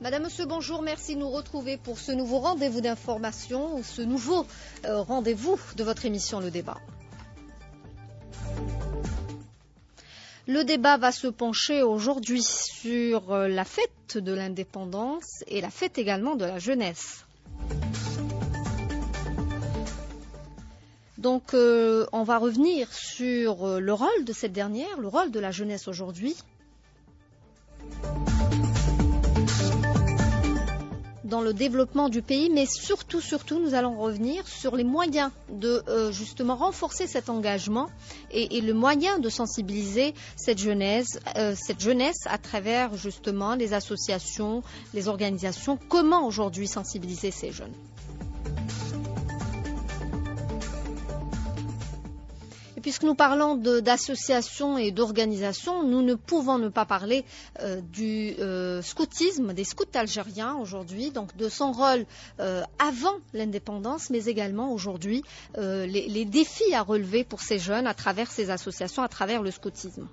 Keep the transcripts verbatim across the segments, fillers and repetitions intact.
Madame, Monsieur, bonjour, merci de nous retrouver pour ce nouveau rendez-vous d'information, ou ce nouveau euh, rendez-vous de votre émission Le Débat. Le débat va se pencher aujourd'hui sur euh, la fête de l'indépendance et la fête également de la jeunesse. Donc euh, on va revenir sur euh, le rôle de cette dernière, le rôle de la jeunesse aujourd'hui. Dans le développement du pays, mais surtout, surtout, nous allons revenir sur les moyens de euh, justement renforcer cet engagement et, et le moyen de sensibiliser cette jeunesse, euh, cette jeunesse à travers justement les associations, les organisations. Comment aujourd'hui sensibiliser ces jeunes ? Puisque nous parlons d'associations et d'organisations, nous ne pouvons ne pas parler euh, du euh, scoutisme, des scouts algériens aujourd'hui, donc de son rôle euh, avant l'indépendance, mais également aujourd'hui euh, les, les défis à relever pour ces jeunes à travers ces associations, à travers le scoutisme.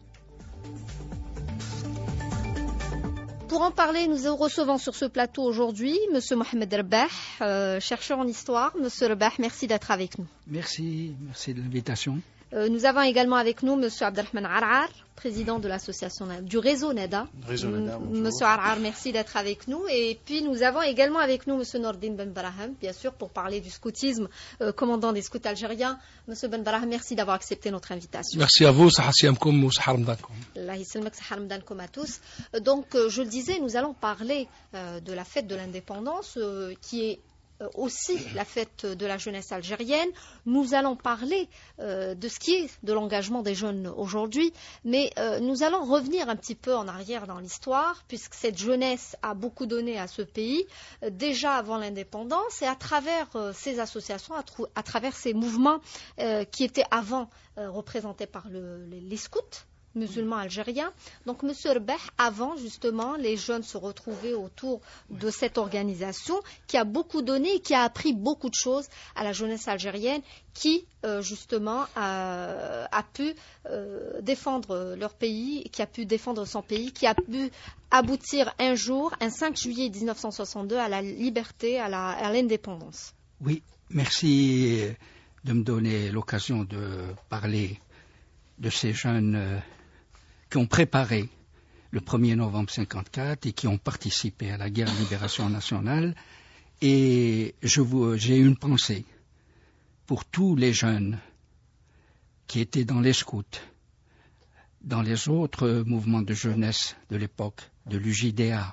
Pour en parler, nous recevons sur ce plateau aujourd'hui M. Mohamed Rabah, euh, chercheur en histoire. M. Rabah, merci d'être avec nous. Merci, merci de l'invitation. Euh, nous avons également avec nous M. Abdelrahman Arar, président de l'association du réseau NEDA. Réseau NEDA, bonjour. M. Arar, merci d'être avec nous. Et puis nous avons également avec nous M. Nordine Ben Baraham, bien sûr, pour parler du scoutisme, euh, commandant des scouts algériens. M. Ben Baraham, merci d'avoir accepté notre invitation. Merci à vous, Saha Siamkoum ou Saha Ramadankoum. Allah yisselmek Saha Ramadankoum à tous. Euh, Donc, euh, je le disais, nous allons parler euh, de la fête de l'indépendance, euh, qui est aussi la fête de la jeunesse algérienne. Nous allons parler euh, de ce qui est de l'engagement des jeunes aujourd'hui, mais euh, nous allons revenir un petit peu en arrière dans l'histoire, puisque cette jeunesse a beaucoup donné à ce pays, euh, déjà avant l'indépendance, et à travers euh, ces associations, à, à travers ces mouvements euh, qui étaient avant euh, représentés par le, les, les scouts musulmans algériens. Donc, M. Rabah, avant, justement, les jeunes se retrouvaient autour de cette organisation qui a beaucoup donné et qui a appris beaucoup de choses à la jeunesse algérienne qui, euh, justement, a, a pu euh, défendre leur pays, qui a pu défendre son pays, qui a pu aboutir un jour, un cinq juillet mille neuf cent soixante-deux, à la liberté, à la, à l'indépendance. Oui, merci de me donner l'occasion de parler de ces jeunes euh, qui ont préparé le premier novembre cinquante-quatre et qui ont participé à la guerre de libération nationale. Et je vous, j'ai une pensée pour tous les jeunes qui étaient dans les scouts, dans les autres mouvements de jeunesse de l'époque, de l'U J D A,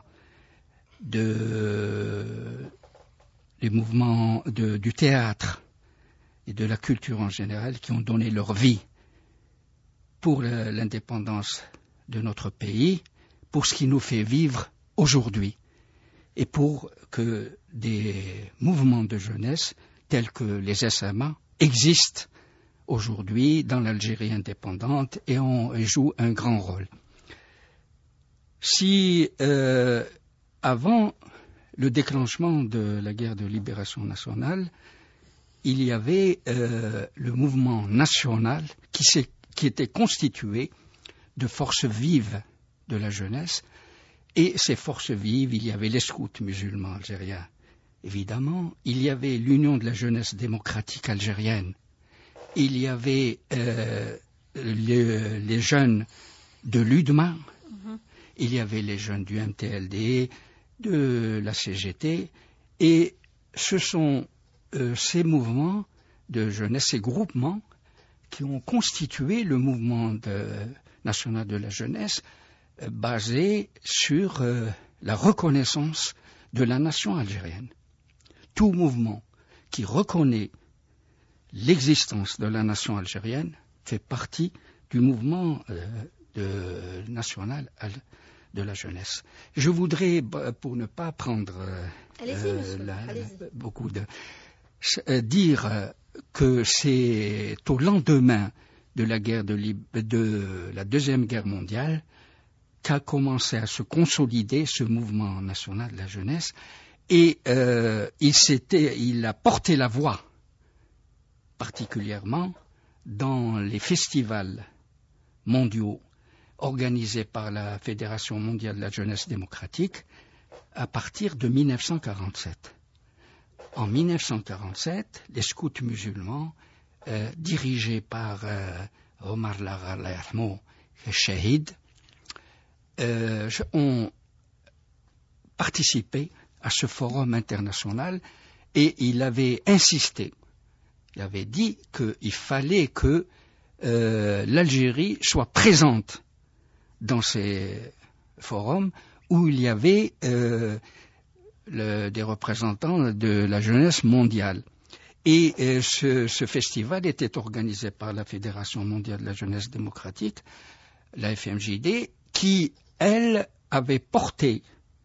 de, les mouvements de, du théâtre et de la culture en général, qui ont donné leur vie pour l'indépendance de notre pays, pour ce qui nous fait vivre aujourd'hui, et pour que des mouvements de jeunesse tels que les S M A existent aujourd'hui dans l'Algérie indépendante et, on, et jouent un grand rôle. Si euh, avant le déclenchement de la guerre de libération nationale, il y avait euh, le mouvement national qui s'est qui était constitué de forces vives de la jeunesse. Et ces forces vives, il y avait les scouts musulmans algériens, évidemment. Il y avait l'Union de la jeunesse démocratique algérienne. Il y avait euh, les, les jeunes de l'U D M A. Mm-hmm. Il y avait les jeunes du M T L D, de la C G T. Et ce sont euh, ces mouvements de jeunesse, ces groupements, qui ont constitué le mouvement de, national de la jeunesse euh, basé sur euh, la reconnaissance de la nation algérienne. Tout mouvement qui reconnaît l'existence de la nation algérienne fait partie du mouvement euh, de, national de la jeunesse. Je voudrais, pour ne pas prendre euh, euh, la, beaucoup de... Euh, dire... Euh, que c'est au lendemain de la guerre de, de la Deuxième Guerre mondiale qu'a commencé à se consolider ce mouvement national de la jeunesse et euh, il, s'était, il a porté la voix particulièrement dans les festivals mondiaux organisés par la Fédération mondiale de la jeunesse démocratique à partir de mille neuf cent quarante-sept. En mille neuf cent quarante-sept, les scouts musulmans, euh, dirigés par euh, Omar Lara Shahid, euh, ont participé à ce forum international et il avait insisté, il avait dit qu'il fallait que euh, l'Algérie soit présente dans ces forums où il y avait euh, le, des représentants de la jeunesse mondiale. Et euh, ce, ce festival était organisé par la Fédération mondiale de la jeunesse démocratique, la F M J D, qui, elle, avait porté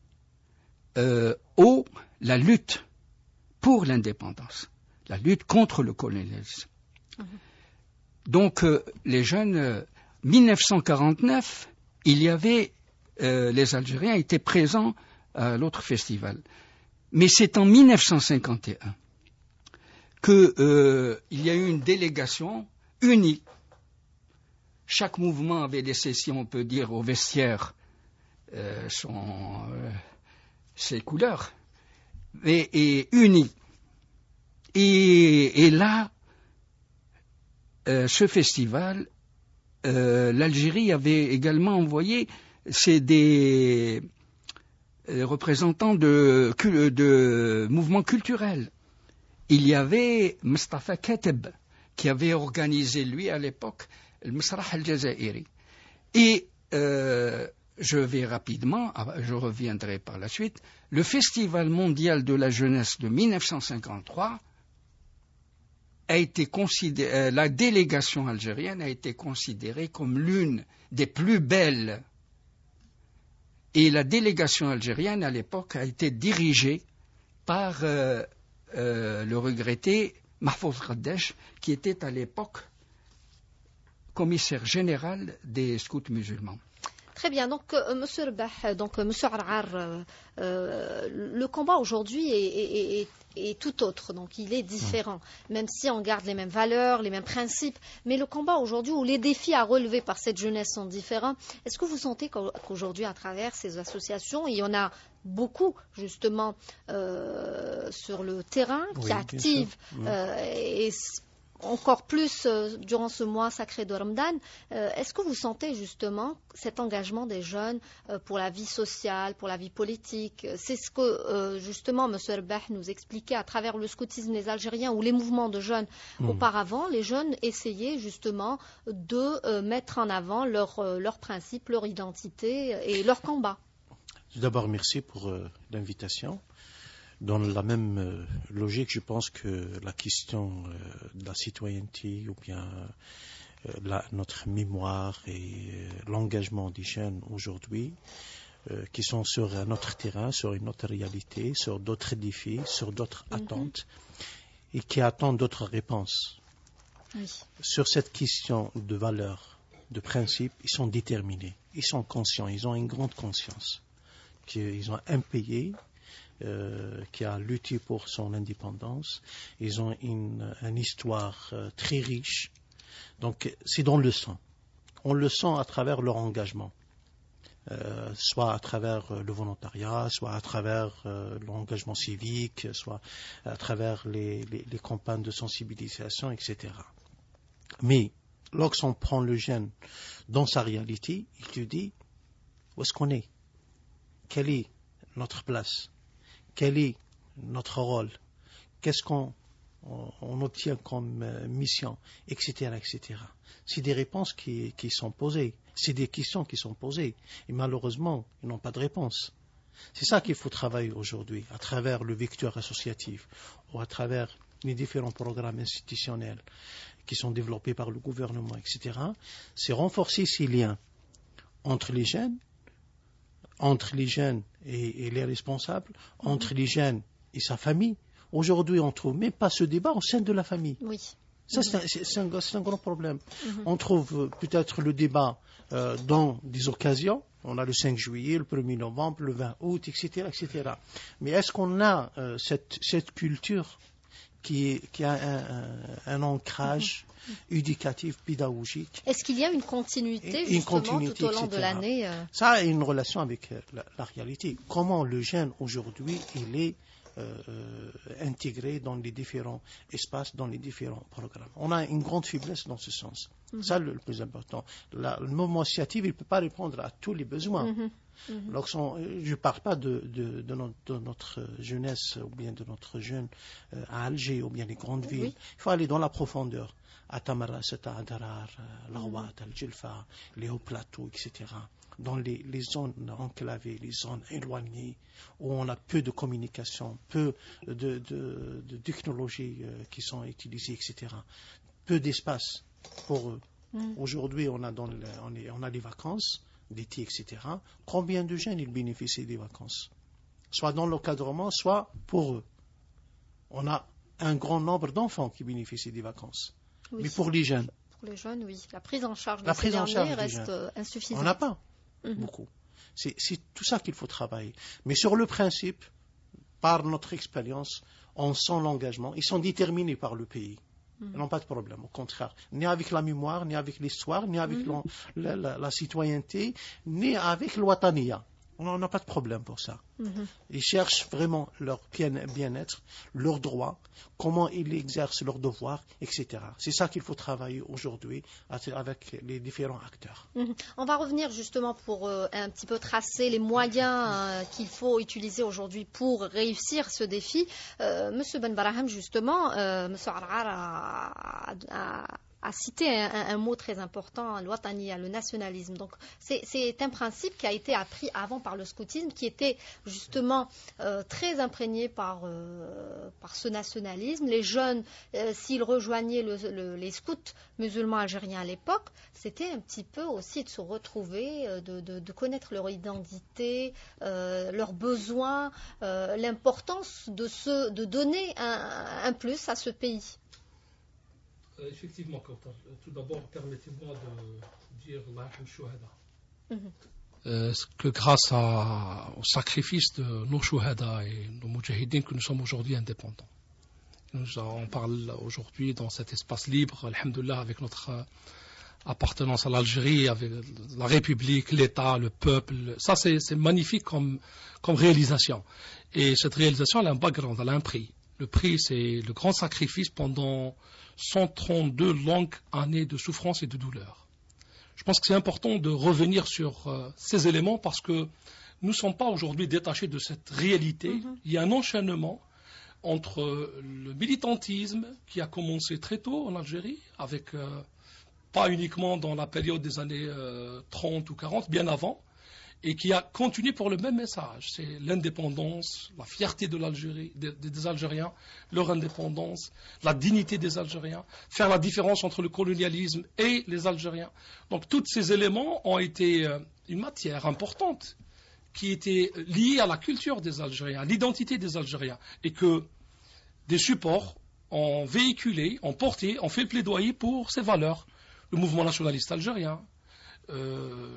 euh, haut la lutte pour l'indépendance, la lutte contre le colonialisme. Mmh. Donc, euh, les jeunes, euh, mille neuf cent quarante-neuf, il y avait, euh, les Algériens étaient présents à l'autre festival. Mais c'est en mille neuf cent cinquante et un qu'il euh, y a eu une délégation unie. Chaque mouvement avait laissé, si on peut dire, au vestiaire euh, son, euh, ses couleurs, et, et unie. Et, et là, euh, ce festival, euh, l'Algérie avait également envoyé, c'est des euh, représentants de, de mouvements culturels. Il y avait Mustafa Kateb, qui avait organisé, lui, à l'époque, le Masrah al-Jazairi. Et euh, je vais rapidement, je reviendrai par la suite, le Festival mondial de la jeunesse de mille neuf cent cinquante-trois a été considéré, euh, la délégation algérienne a été considérée comme l'une des plus belles. Et la délégation algérienne, à l'époque, a été dirigée par euh, euh, le regretté Mahfouz Khadesh, qui était à l'époque commissaire général des scouts musulmans. Très bien, donc euh, Monsieur Rebah, donc euh, Monsieur Arrar, euh, euh, le combat aujourd'hui est, est, est, est tout autre, donc il est différent, mmh. même si on garde les mêmes valeurs, les mêmes principes, mais le combat aujourd'hui où les défis à relever par cette jeunesse sont différents. Est-ce que vous sentez qu'aujourd'hui, à travers ces associations, il y en a beaucoup justement euh, sur le terrain qui oui, activent mmh. euh, et encore plus euh, durant ce mois sacré de Ramadan, euh, est-ce que vous sentez justement cet engagement des jeunes euh, pour la vie sociale, pour la vie politique? C'est ce que euh, justement M. Rebah nous expliquait à travers le scoutisme des Algériens ou les mouvements de jeunes. Mmh. Auparavant, les jeunes essayaient justement de euh, mettre en avant leurs euh, leur principes, leur identité et leur combat. D'abord, merci pour euh, l'invitation. Dans la même euh, logique, je pense que la question euh, de la citoyenneté ou bien euh, la, notre mémoire et euh, l'engagement des jeunes aujourd'hui, euh, qui sont sur un autre terrain, sur une autre réalité, sur d'autres défis, sur d'autres mm-hmm. attentes, et qui attendent d'autres réponses. Oui. Sur cette question de valeur, de principe, ils sont déterminés, ils sont conscients, ils ont une grande conscience, qu'ils ont impayé, Euh, qui a lutté pour son indépendance. Ils ont une, une histoire euh, très riche. Donc, c'est dans le sang. On le sent à travers leur engagement. Euh, soit à travers euh, le volontariat, soit à travers euh, l'engagement civique, soit à travers les, les, les campagnes de sensibilisation, et cetera. Mais, lorsqu'on prend le jeune dans sa réalité, il te dit, où est-ce qu'on est? Quelle est notre place? Quel est notre rôle? Qu'est-ce qu'on on, on obtient comme euh, mission, et cetera, et cetera. C'est des réponses qui, qui sont posées. C'est des questions qui sont posées. Et malheureusement, ils n'ont pas de réponse. C'est ça qu'il faut travailler aujourd'hui, à travers le vecteur associatif, ou à travers les différents programmes institutionnels qui sont développés par le gouvernement, et cetera. C'est renforcer ces liens entre les jeunes, entre les jeunes et, et les responsables, mmh. entre les jeunes et sa famille. Aujourd'hui, on ne trouve même pas ce débat au sein de la famille. Oui. Ça, c'est un, c'est un, c'est un grand problème. Mmh. On trouve peut-être le débat euh, dans des occasions. On a le cinq juillet, le premier novembre, le vingt août, et cetera, et cetera. Mais est-ce qu'on a euh, cette, cette culture qui, est, qui a un, un, un ancrage mm-hmm. éducatif, pédagogique. Est-ce qu'il y a une continuité, une justement, continuité, tout au long et cetera de l'année euh... Ça a une relation avec la, la réalité. Comment le jeune, aujourd'hui, il est euh, intégré dans les différents espaces, dans les différents programmes. On a une grande faiblesse dans ce sens. Mm-hmm. Ça, le, le plus important. La, le mouvement associatif, il ne peut pas répondre à tous les besoins. Mm-hmm. Mm-hmm. Donc, son, je ne parle pas de, de, de, notre, de notre jeunesse ou bien de notre jeune euh, à Alger ou bien les grandes villes. Oui. Il faut aller dans la profondeur. À Tamaras, à Adarar, à Lawat, à Al-Jilfa, les hauts plateaux, et cetera. Dans les, les zones enclavées, les zones éloignées, où on a peu de communication, peu de, de, de technologies euh, qui sont utilisées, et cetera. Peu d'espace pour eux. Mm. Aujourd'hui, on a, dans le, on, est, on a les vacances d'été, et cetera. Combien de jeunes ils bénéficient des vacances? Soit dans l'encadrement, soit pour eux. On a un grand nombre d'enfants qui bénéficient des vacances. Oui. Mais pour les jeunes. Pour les jeunes, oui. La prise en charge de la ces prise en charge reste insuffisante. On n'a pas mm-hmm. beaucoup. C'est, c'est tout ça qu'il faut travailler. Mais sur le principe, par notre expérience, on sent l'engagement. Ils sont déterminés par le pays. Mm-hmm. Ils n'ont pas de problème, au contraire. Ni avec la mémoire, ni avec l'histoire, ni avec mm-hmm. la, la, la citoyenneté, ni avec l'ouataniya. On n'a pas de problème pour ça. Mm-hmm. Ils cherchent vraiment leur bien-être, leurs droits, comment ils exercent leurs devoirs, et cetera. C'est ça qu'il faut travailler aujourd'hui avec les différents acteurs. Mm-hmm. On va revenir justement pour euh, un petit peu tracer les moyens euh, qu'il faut utiliser aujourd'hui pour réussir ce défi. Euh, Monsieur Ben Baraham, justement, euh, Monsieur Arrar a, a, a a cité un, un, un mot très important, l'ouataniya, le nationalisme. Donc, c'est, c'est un principe qui a été appris avant par le scoutisme, qui était justement euh, très imprégné par, euh, par ce nationalisme. Les jeunes, euh, s'ils rejoignaient le, le, les scouts musulmans algériens à l'époque, c'était un petit peu aussi de se retrouver, de, de, de connaître leur identité, euh, leurs besoins, euh, l'importance de, se, de donner un, un plus à ce pays. Effectivement, tout d'abord, permettez-moi de dire l'Ahim Shuhada. Euh, que grâce à, au sacrifice de nos Shuhada et nos Mujahideen que nous sommes aujourd'hui indépendants. Nous, on parle aujourd'hui dans cet espace libre, alhamdoulilah, avec notre appartenance à l'Algérie, avec la République, l'État, le peuple. Ça, c'est, c'est magnifique comme, comme réalisation. Et cette réalisation, elle a un background, elle a un prix. Le prix, c'est le grand sacrifice pendant cent trente-deux longues années de souffrance et de douleur. Je pense que c'est important de revenir sur euh, ces éléments parce que nous ne sommes pas aujourd'hui détachés de cette réalité. Mm-hmm. Il y a un enchaînement entre euh, le militantisme qui a commencé très tôt en Algérie, avec euh, pas uniquement dans la période des années euh, trente ou quarante, bien avant, et qui a continué pour le même message. C'est l'indépendance, la fierté de l'Algérie, des, des Algériens, leur indépendance, la dignité des Algériens, faire la différence entre le colonialisme et les Algériens. Donc tous ces éléments ont été euh, une matière importante qui était liée à la culture des Algériens, à l'identité des Algériens, et que des supports ont véhiculé, ont porté, ont fait le plaidoyer pour ces valeurs. Le mouvement nationaliste algérien, euh,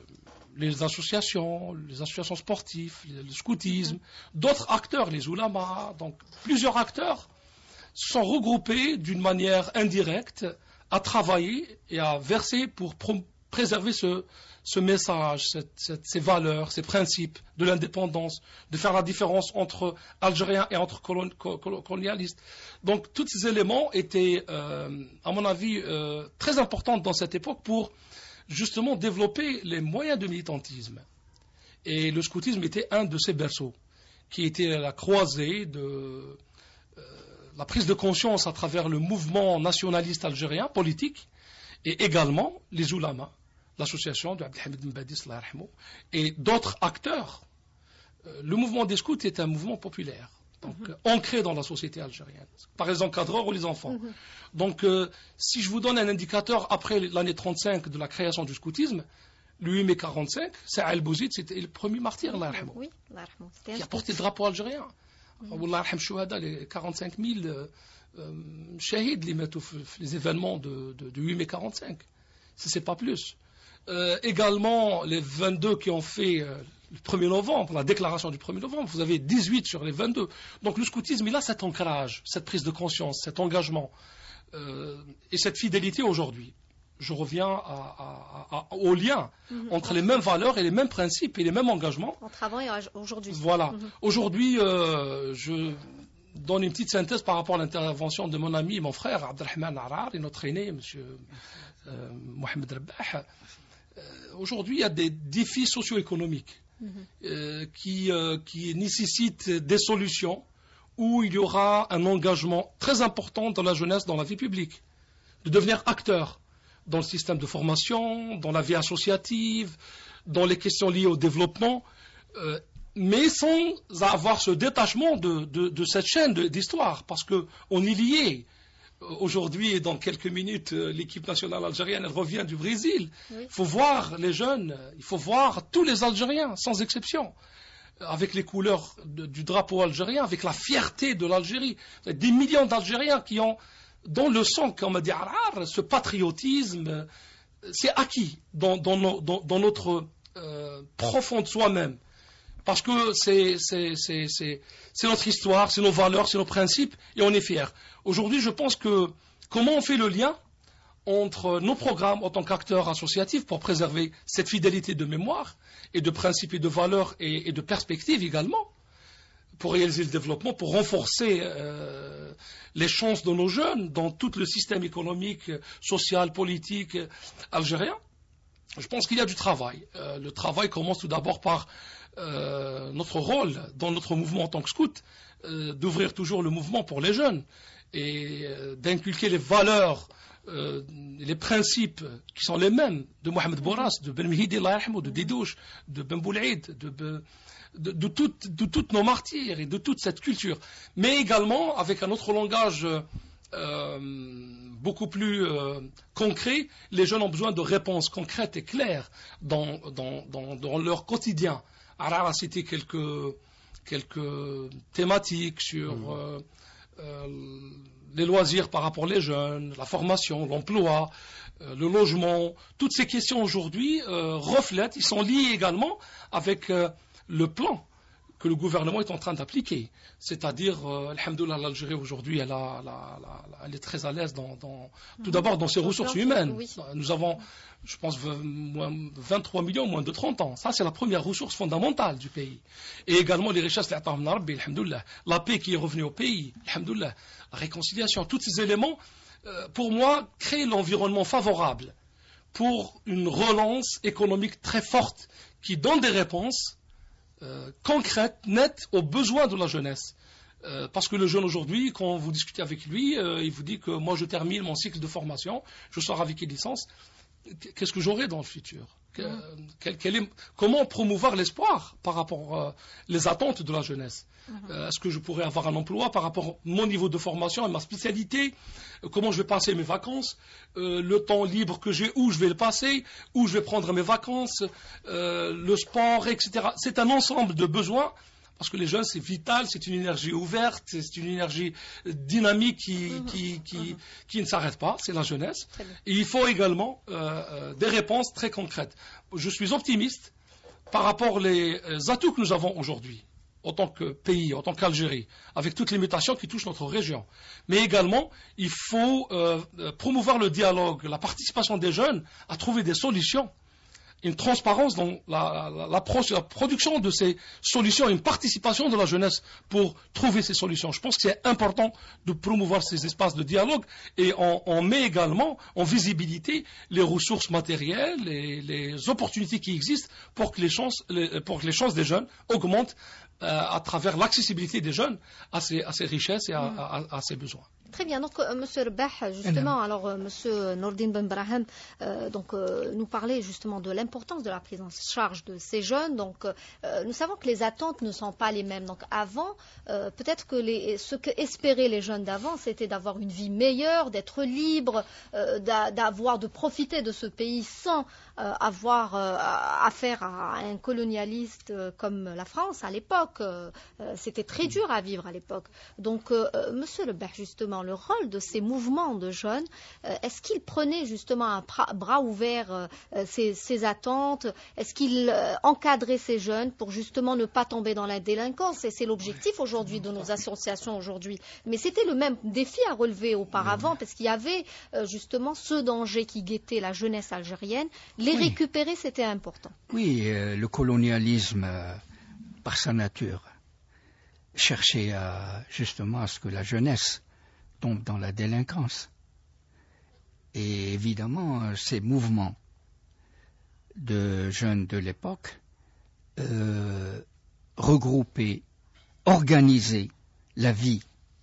les associations, les associations sportives, le scoutisme, d'autres acteurs, les oulémas, donc plusieurs acteurs sont regroupés d'une manière indirecte à travailler et à verser pour pr- préserver ce, ce message, cette, cette, ces valeurs, ces principes de l'indépendance, de faire la différence entre Algériens et entre colon, col, colonialistes. Donc tous ces éléments étaient, euh, à mon avis, euh, très importants dans cette époque pour justement développer les moyens de militantisme. Et le scoutisme était un de ces berceaux, qui était la croisée de euh, la prise de conscience à travers le mouvement nationaliste algérien, politique, et également les oulémas, l'association de Abdelhamid Ben Badis, et d'autres acteurs. Euh, le mouvement des scouts est un mouvement populaire, donc mm-hmm. euh, ancré dans la société algérienne, par les encadreurs ou les enfants. Mm-hmm. Donc, euh, si je vous donne un indicateur après l'année trente-cinq de la création du scoutisme, le huit mai quarante-cinq, Sa'a El-Bouzid, c'était le premier martyr, oui, qui a porté le drapeau algérien. Mm-hmm. Les quarante-cinq mille euh, euh, shahids les mettent les événements de, de, de huit mai quarante-cinq. Si c'est pas plus. Euh, également, les vingt-deux qui ont fait euh, le premier novembre, la déclaration du premier novembre, vous avez dix-huit sur les vingt-deux. Donc le scoutisme, il a cet ancrage, cette prise de conscience, cet engagement euh, et cette fidélité aujourd'hui. Je reviens à, à, à, au lien mmh, entre les mêmes valeurs et les mêmes principes et les mêmes engagements. Entre avant et aujourd'hui. Voilà. Mmh. Aujourd'hui, euh, je donne une petite synthèse par rapport à l'intervention de mon ami, mon frère, Abdelrahman Arar, et notre aîné, M. Euh, Mohamed Rabah. Euh, aujourd'hui, il y a des défis socio-économiques mmh. euh, qui, euh, qui nécessitent des solutions où il y aura un engagement très important dans la jeunesse, dans la vie publique, de devenir acteur dans le système de formation, dans la vie associative, dans les questions liées au développement, euh, mais sans avoir ce détachement de, de, de cette chaîne d'histoire, parce qu'on est lié. Aujourd'hui et dans quelques minutes, l'équipe nationale algérienne elle revient du Brésil. Oui. Il faut voir les jeunes, il faut voir tous les Algériens, sans exception, avec les couleurs de, du drapeau algérien, avec la fierté de l'Algérie. Des millions d'Algériens qui ont dans le sang, comme dit Arar, ce patriotisme, c'est acquis dans, dans, nos, dans, dans notre euh, profond de soi-même. Parce que c'est, c'est, c'est, c'est, c'est notre histoire, c'est nos valeurs, c'est nos principes, et on est fiers. Aujourd'hui, je pense que comment on fait le lien entre nos programmes en tant qu'acteurs associatifs pour préserver cette fidélité de mémoire et de principes et de valeurs et, et de perspectives également, pour réaliser le développement, pour renforcer euh, les chances de nos jeunes dans tout le système économique, social, politique algérien. Je pense qu'il y a du travail. Euh, le travail commence tout d'abord par euh, notre rôle dans notre mouvement en tant que scout, euh, d'ouvrir toujours le mouvement pour les jeunes et euh, d'inculquer les valeurs, euh, les principes qui sont les mêmes de Mohamed Bourras, de Ben Mihidi, de Didouche, de Ben Boulaïd, de... de De, de, tout, de toutes nos martyrs et de toute cette culture, mais également avec un autre langage euh, beaucoup plus euh, concret. Les jeunes ont besoin de réponses concrètes et claires dans, dans, dans, dans leur quotidien. Arar a cité quelques, quelques thématiques sur mmh. euh, euh, les loisirs par rapport aux jeunes, la formation, l'emploi, euh, le logement. Toutes ces questions aujourd'hui euh, reflètent, ils sont liés également avec euh, le plan que le gouvernement est en train d'appliquer. C'est-à-dire, euh, alhamdoulilah, l'Algérie aujourd'hui, elle, a, la, la, la, elle est très à l'aise dans, dans, tout d'abord dans ses ressources humaines. Oui. Nous avons, je pense, vingt-trois millions, moins de trente ans. Ça, c'est la première ressource fondamentale du pays. Et également les richesses, la paix qui est revenue au pays, la réconciliation, tous ces éléments, euh, pour moi, créent l'environnement favorable pour une relance économique très forte qui donne des réponses Euh, concrète, nette aux besoins de la jeunesse. Euh, parce que le jeune aujourd'hui, quand vous discutez avec lui, euh, il vous dit que moi je termine mon cycle de formation, je sors avec une licence, qu'est-ce que j'aurai dans le futur? que, quel, quel est, Comment promouvoir l'espoir par rapport aux euh, les attentes de la jeunesse? euh, Est-ce que je pourrais avoir un emploi par rapport à mon niveau de formation et ma spécialité? euh, Comment je vais passer mes vacances? euh, Le temps libre que j'ai, où je vais le passer? Où je vais prendre mes vacances? euh, Le sport, et cetera. C'est un ensemble de besoins. Parce que les jeunes, c'est vital, c'est une énergie ouverte, c'est une énergie dynamique qui, mmh, qui, qui, mmh. qui ne s'arrête pas, c'est la jeunesse. Et il faut également euh, des réponses très concrètes. Je suis optimiste par rapport aux atouts que nous avons aujourd'hui, en tant que pays, en tant qu'Algérie, avec toutes les mutations qui touchent notre région. Mais également, il faut euh, promouvoir le dialogue, la participation des jeunes à trouver des solutions. Une transparence dans la, la, la, pro, la production de ces solutions, une participation de la jeunesse pour trouver ces solutions. Je pense que c'est important de promouvoir ces espaces de dialogue et on, on met également en visibilité les ressources matérielles et les opportunités qui existent pour que les chances, les, pour que les chances des jeunes augmentent euh, à travers l'accessibilité des jeunes à ces, à ces richesses et à, à, à ces besoins. Très bien. Donc, euh, Monsieur Rabah, justement, alors euh, Monsieur Nordine Ben Brahim, euh, donc euh, nous parlait justement de l'importance de la prise en charge de ces jeunes. Donc, euh, nous savons que les attentes ne sont pas les mêmes. Donc, avant, euh, peut-être que les, ce que espéraient les jeunes d'avant, c'était d'avoir une vie meilleure, d'être libre, euh, d'avoir, de profiter de ce pays sans euh, avoir euh, affaire à un colonialiste euh, comme la France à l'époque. l'époque, euh, c'était très dur à vivre à l'époque. Donc, euh, Monsieur Lebah, justement, le rôle de ces mouvements de jeunes, euh, est-ce qu'ils prenaient justement à bras, bras ouverts euh, ces, ces attentes? Est-ce qu'ils euh, encadraient ces jeunes pour justement ne pas tomber dans la délinquance? Et c'est l'objectif aujourd'hui de nos associations aujourd'hui. Mais c'était le même défi à relever auparavant, parce qu'il y avait euh, justement ce danger qui guettait la jeunesse algérienne. Les oui. récupérer, c'était important. Oui, euh, le colonialisme, euh, par sa nature, cherchait à, justement à ce que la jeunesse tombe dans la délinquance. Et évidemment, ces mouvements de jeunes de l'époque euh, regroupaient, organisaient la vie,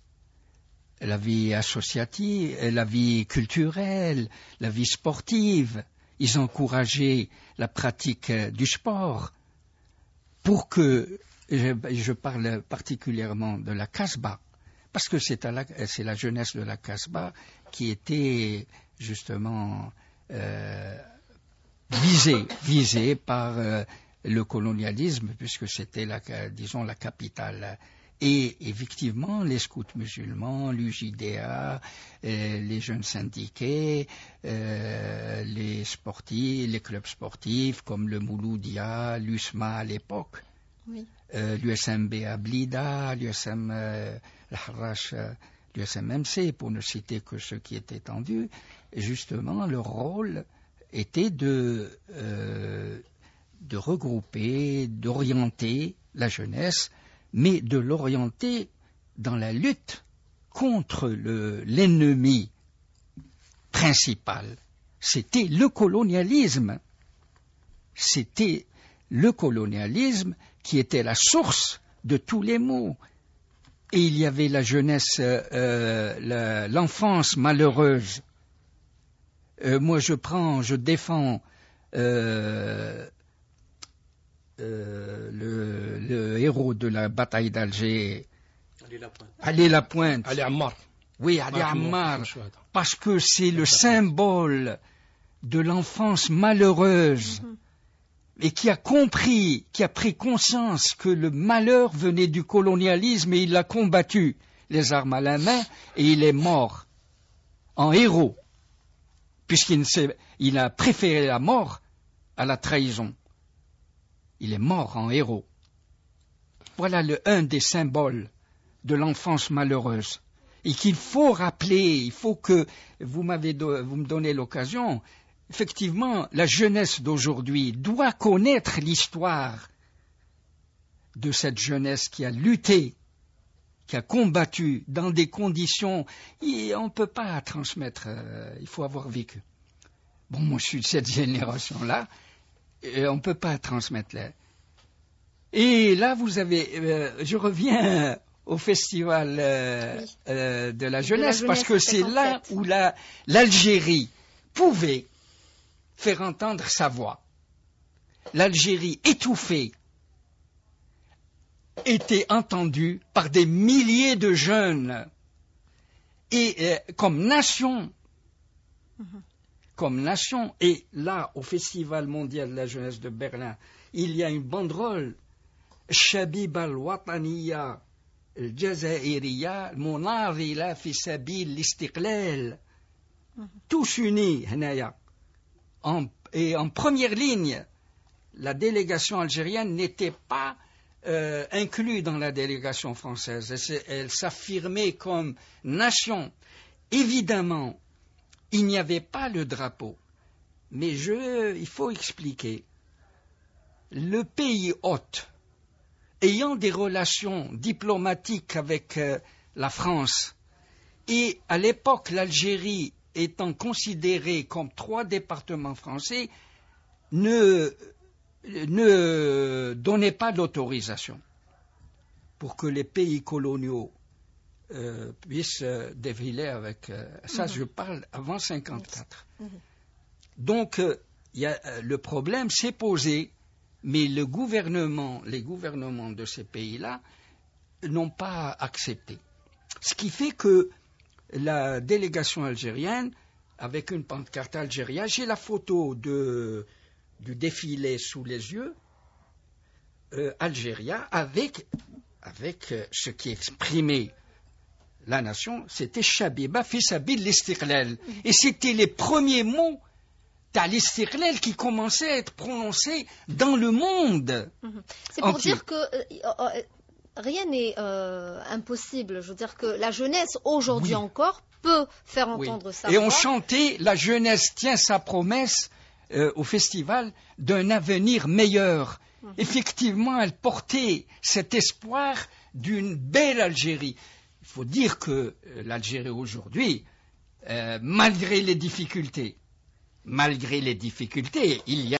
la vie associative, la vie culturelle, la vie sportive. Ils encourageaient la pratique du sport pour que, je, je parle particulièrement de la Kasbah, parce que c'est, à la, c'est la jeunesse de la Kasbah qui était justement euh, visée, visée par euh, le colonialisme, puisque c'était, la, disons, la capitale. Et effectivement, les scouts musulmans, l'U J D A, euh, les jeunes syndiqués, euh, les sportifs, les clubs sportifs comme le Mouloudia, l'U S M A à l'époque, oui. euh, l'U S M B à Blida, l'U S M euh, l'Harrach, euh, l'U S M M C, pour ne citer que ceux qui étaient en vue. Et justement, leur rôle était de, euh, de regrouper, d'orienter la jeunesse, mais de l'orienter dans la lutte contre le, l'ennemi principal. C'était le colonialisme. C'était le colonialisme qui était la source de tous les maux. Et il y avait la jeunesse, euh, la, l'enfance malheureuse. Euh, moi, je prends, je défends euh, Euh, le, le héros de la bataille d'Alger, Ali Lapointe. Ali Ammar. Oui, Ali Ammar, parce que c'est le symbole de l'enfance malheureuse mm-hmm. et qui a compris, qui a pris conscience que le malheur venait du colonialisme et il l'a combattu, les armes à la main, et il est mort en héros, puisqu'il s'est, il a préféré la mort à la trahison. Il est mort en héros. Voilà le, un des symboles de l'enfance malheureuse. Et qu'il faut rappeler, il faut que, vous m'avez, vous me donnez l'occasion, effectivement, la jeunesse d'aujourd'hui doit connaître l'histoire de cette jeunesse qui a lutté, qui a combattu dans des conditions, et on ne peut pas transmettre, euh, il faut avoir vécu. Bon, moi je suis de cette génération-là, et on ne peut pas transmettre là. Et là, vous avez, euh, je reviens au festival euh, oui. euh, de la jeunesse, de la jeunesse parce que c'est là où la, l'Algérie pouvait faire entendre sa voix. L'Algérie étouffée était entendue par des milliers de jeunes. Et euh, comme nation, mm-hmm. comme nation, et là, au Festival mondial de la jeunesse de Berlin, il y a une banderole, Shabib al-Wataniya al-Jazairiya, Monarila fi sabil l'istiqlal, tous unis, en, et en première ligne, la délégation algérienne n'était pas euh, inclue dans la délégation française, elle, elle s'affirmait comme nation. Évidemment, il n'y avait pas le drapeau, mais je, il faut expliquer. Le pays hôte, ayant des relations diplomatiques avec euh, la France, et à l'époque l'Algérie étant considérée comme trois départements français, ne, ne donnait pas d'autorisation pour que les pays coloniaux euh, puissent euh, défiler avec... Euh, ça, mm-hmm. je parle avant cinquante-quatre. Mm-hmm. Donc, euh, y a, euh, le problème s'est posé, mais le gouvernement, les gouvernements de ces pays-là n'ont pas accepté. Ce qui fait que la délégation algérienne, avec une pancarte algérienne, j'ai la photo de, du défilé sous les yeux, euh, algérien avec, avec euh, ce qui exprimait la nation, c'était Chabiba fi sabil l'istiqlal. Et c'était les premiers mots t'as l'istiqlal qui commençait à être prononcé dans le monde. C'est pour entier. dire que euh, euh, rien n'est euh, impossible. Je veux dire que la jeunesse, aujourd'hui oui. encore, peut faire entendre oui. sa Et voix. on chantait « La jeunesse tient sa promesse euh, » au festival d'un avenir meilleur. Mmh. Effectivement, elle portait cet espoir d'une belle Algérie. Il faut dire que euh, l'Algérie aujourd'hui, euh, malgré les difficultés, malgré les difficultés, il y a